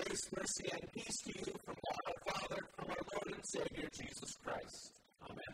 Grace, mercy, and peace to you from God our Father, from our Lord and Savior, Jesus Christ. Amen.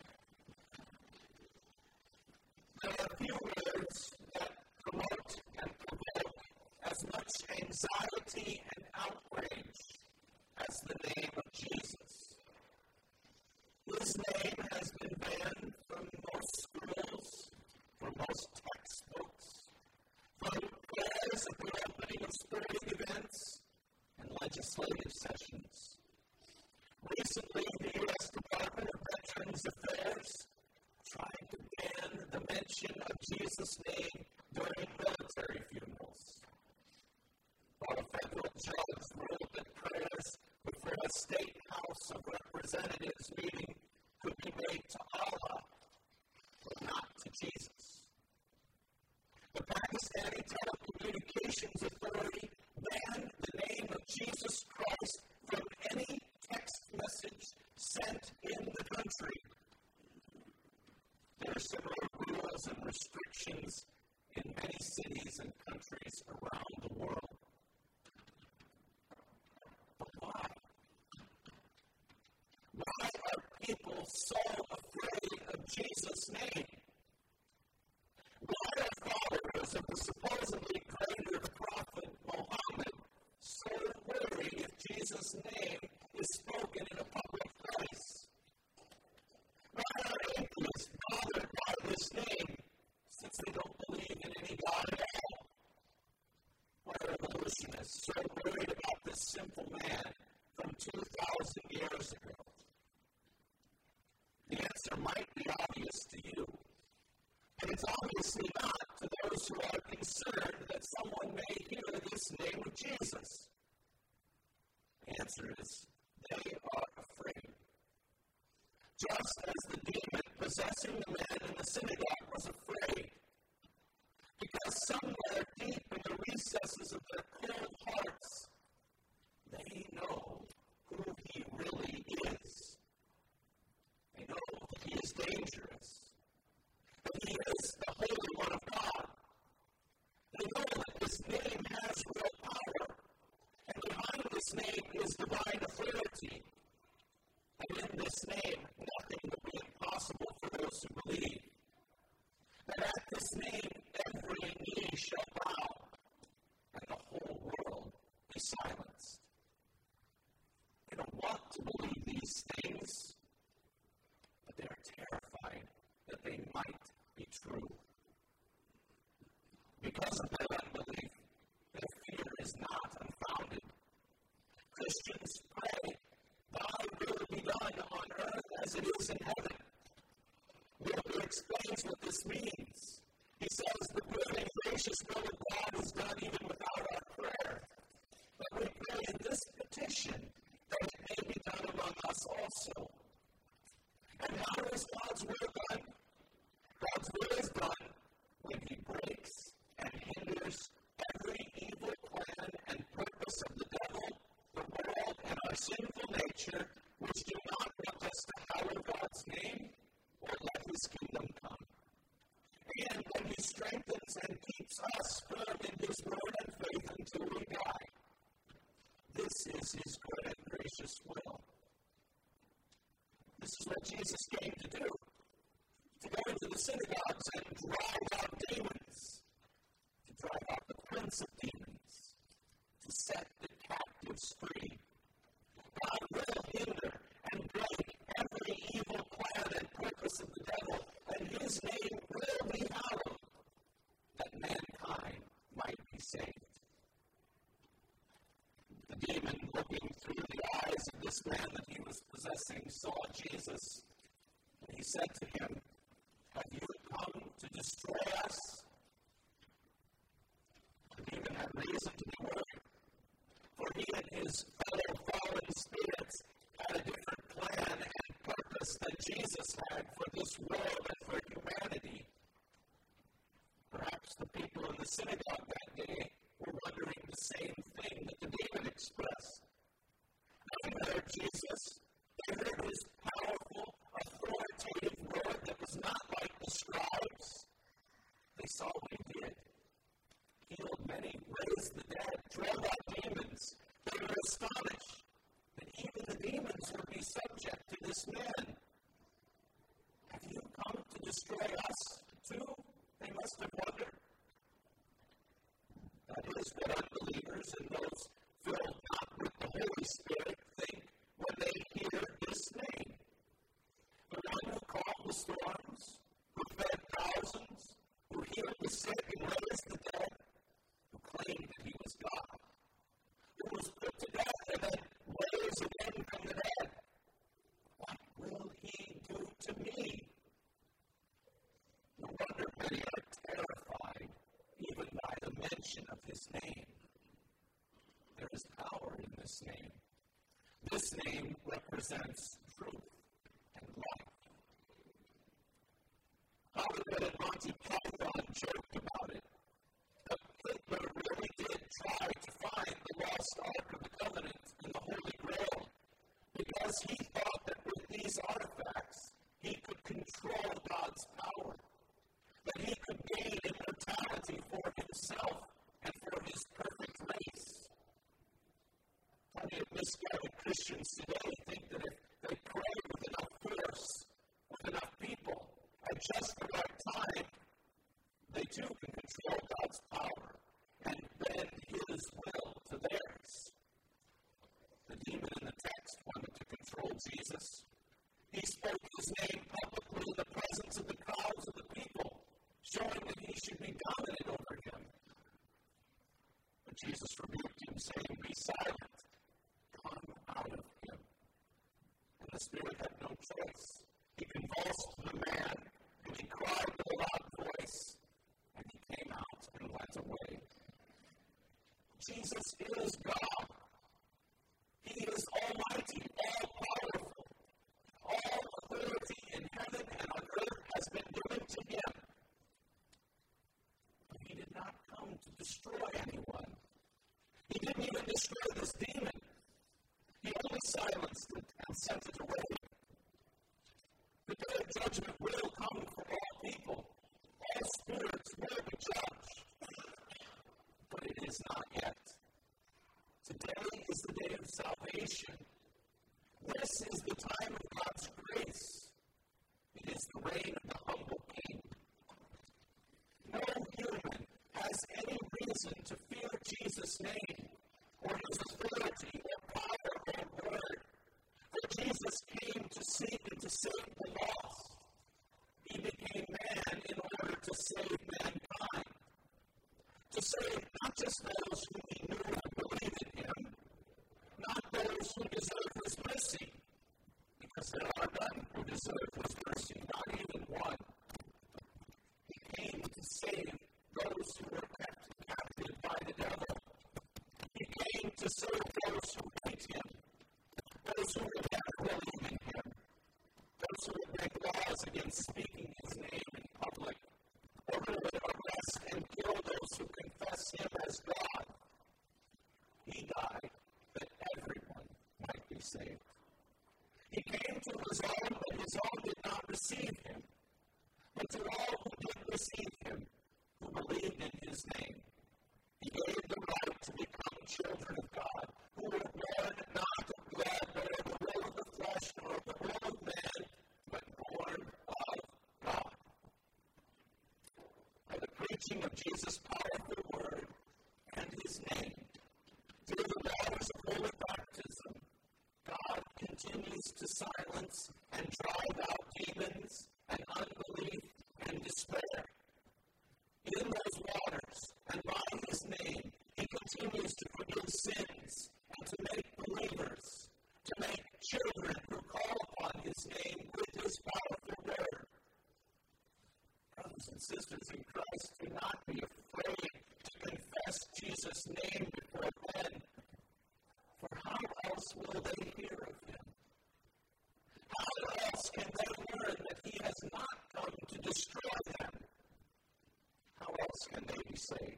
There are few words that promote and provoke as much anxiety and outrage as the name of Jesus. His name has been banned from most schools, from most textbooks, from prayers at the opening of sporting events and legislative sessions. Recently, the U.S. Department of Veterans Affairs tried to ban the mention of Jesus' name during military funerals. While a federal judge ruled that prayers before a state House of Representatives meeting could be made to Allah, but not to Jesus. The Pakistani Telecommunications Authority banned the name of Jesus Christ from any text message sent in the country. There are similar rules and restrictions in many cities and countries around the world. But why? Why are people so afraid of Jesus' name? Why are followers of the supposedly greater prophet Muhammad so worried if Jesus' name is spoken in a public place? Why are atheists bothered by this name since they don't believe in any God at all? Why are evolutionists so worried about this simple man from 2,000 years ago? The answer might be obvious to you, but it's obviously not to those who are concerned that someone may hear this name of Jesus. The answer is they are afraid. Just as the demon possessing the man in the synagogue was afraid, because somewhere deep in the recesses of their cold hearts, they know who he really is. They know that he is dangerous, that he is the Holy One of God. They know that this name has real power, and behind this name is divine authority. And in this name, nothing will be impossible for those who believe. That at this name, every knee shall bow, and the whole world be silenced. They don't want to believe these things, but they are terrified that they might be true. Because of their unbelief, their fear is not unfounded. Christians pray, "Thy will be done on earth as it is in heaven." Wilbur explains what this means. He says, "The good and gracious will of God is done even without our prayer. But we pray in this petition that it may be done among us also." And how is God's will done? God's will is done when he breaks and hinders every evil plan and purpose of the devil, the world, and our sinful nature, which do not want us to hallow God's name or let his kingdom come. And when he strengthens and keeps us firm in his word and faith until we die. This is his good and gracious will. This is what Jesus came to do, to go into the synagogues and drive out demons, to drive out the prince of demons, to set the captives free. God will hinder and break every evil plan and purpose of the devil, and his name will be hallowed, that mankind might be saved. The demon, looking through the eyes of this man that he was possessing, saw Jesus, and he said to him, "Have you come to destroy us?" The demon had reason to be worried, for he and his fellow fallen spirits had a different plan and purpose than Jesus had for this world and for humanity. Perhaps the people in the synagogue that day were wondering the same thing that the demon expressed. They heard Jesus. They heard his powerful, authoritative word that was not like the scribes. They saw what he did. Healed many, raised the dead, drove out demons. They were astonished his name. There is power in this name. This name represents truth and life. Hollywood and Monty Python joked about it. But Hitler really did try to find the lost Ark of the Covenant and the Holy Grail because he thought that with these artifacts he could control God's power, that he could gain immortality for himself and for his perfect race. Plenty of misguided Christians today think that if they pray with enough force, with enough people, at just the right time, they too can control God's power and bend his will to theirs. The demon in the text wanted to control Jesus. He spoke his name publicly in the presence of the crowds of the people, showing that he should be dominant over him. But Jesus rebuked him, saying, "Be silent, come out of him." And the spirit had no choice. He convulsed the man, and he cried with a loud voice, and he came out and went away. Jesus is God. He is almighty, all-powerful. All authority in heaven and on earth has been given to him. But he did not come to destroy anyone. He didn't even destroy this demon. He only silenced it and sent it away. The day of judgment will come for all people. All spirits will be judged. But it is not yet. Today is the day of salvation. This is the time of God's grace. It is the reign of the humble king. No human has any reason to fear Jesus' name or his authority or power or word. For Jesus came to seek and to save the lost. He became man in order to save mankind. To save not just those who he knew and believed in him, not those who deserve his mercy, because there are none who deserve his mercy, not even one. He came to save those who were kept captive by the devil. He came to serve those who hate him, those who would never believe in him, those who would make laws against speaking his name in public, or who would arrest and kill those who confess him as God. He died that everyone might be saved. He came to his own, but his own did not receive him. But to all who did receive him, who believed in his name, he gave the right to become children of God, who were born not of blood, but of the will of the flesh, nor of the will of man, but born of God. By the preaching of Jesus' powerful word and his name, through the waters of holy baptism, God continues to silence and drive out demons and unbelief and despair. In those waters and by his name, he continues to forgive sins and to make believers, to make children who call upon his name with his powerful word. Brothers and sisters in Christ, do not be afraid to confess Jesus' name before men. For how else will they hear of him? How else can they learn that he has not come to destroy them? How else can they be saved?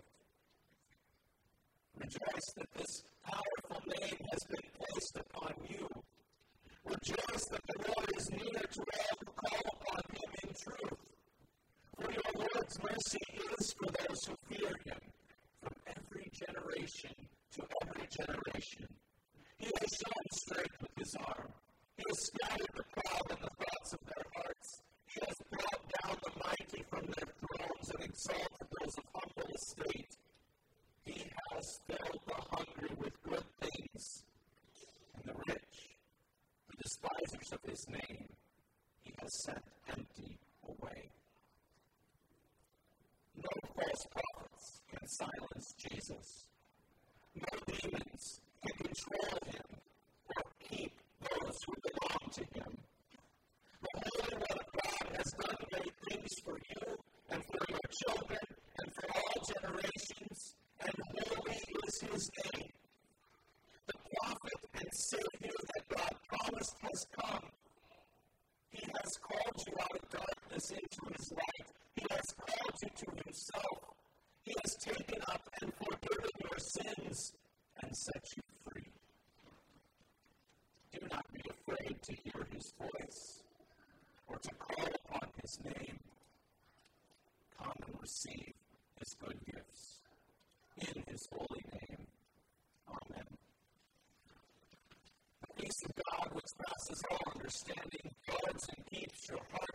Rejoice that this powerful name has been placed upon you. Rejoice that the Lord is near to all who call upon him in truth. For your Lord's mercy is for those who fear him, from every generation to every generation. He has shown strength with his arm. He has scattered the proud in the thoughts of their hearts. He has brought down the mighty from their thrones and exalted those of humble estate. He has filled the hungry with good things, and the rich, the despisers of his name, he has sent empty away. No false prophets can silence Jesus. No demons can control him or keep those who belong to him. The Holy One of God has done great things for you and for your children and for all generations, and Savior that God promised has come. He has called you out of darkness into His light. He has called you to Himself. He has taken up and forgiven your sins and set you free. Do not be afraid to hear His voice or to call upon His name. Come and receive His good gifts. In His holy name. Amen. The peace of God, which passes all understanding, guards and keeps your heart